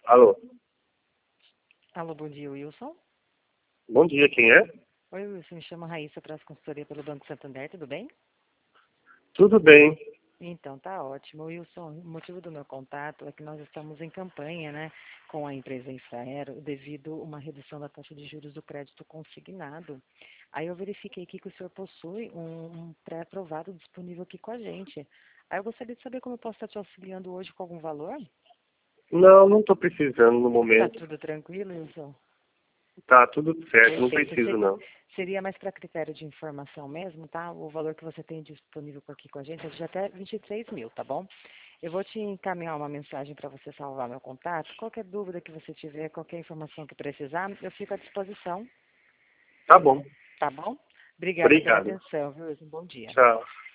Alô, Alô, bom dia, Wilson. bom dia, quem é? Oi, Wilson, me chamo Raíssa, para consultoria pelo Banco Santander, tudo bem? Tudo bem. Então, tá ótimo. Wilson, o motivo do meu contato é que nós estamos em campanha, né, com a empresa Infraero, devido a uma redução da taxa de juros do crédito consignado. Aí eu verifiquei aqui que o senhor possui um pré-aprovado disponível aqui com a gente. Aí eu gostaria de saber como eu posso estar te auxiliando hoje com algum valor? Não estou precisando no Tá momento. tudo tranquilo, Wilson? Tá tudo certo, não Perfeito. preciso não. Seria mais para critério de informação mesmo, tá? O valor que você tem disponível aqui com a gente é de até 23 mil, tá bom? Eu vou te encaminhar uma mensagem para você salvar meu contato. Qualquer dúvida que você tiver, qualquer informação que precisar, eu fico à disposição, Tá bom. tá bom? Obrigada pela Obrigado. atenção, viu? Um bom dia. Tchau.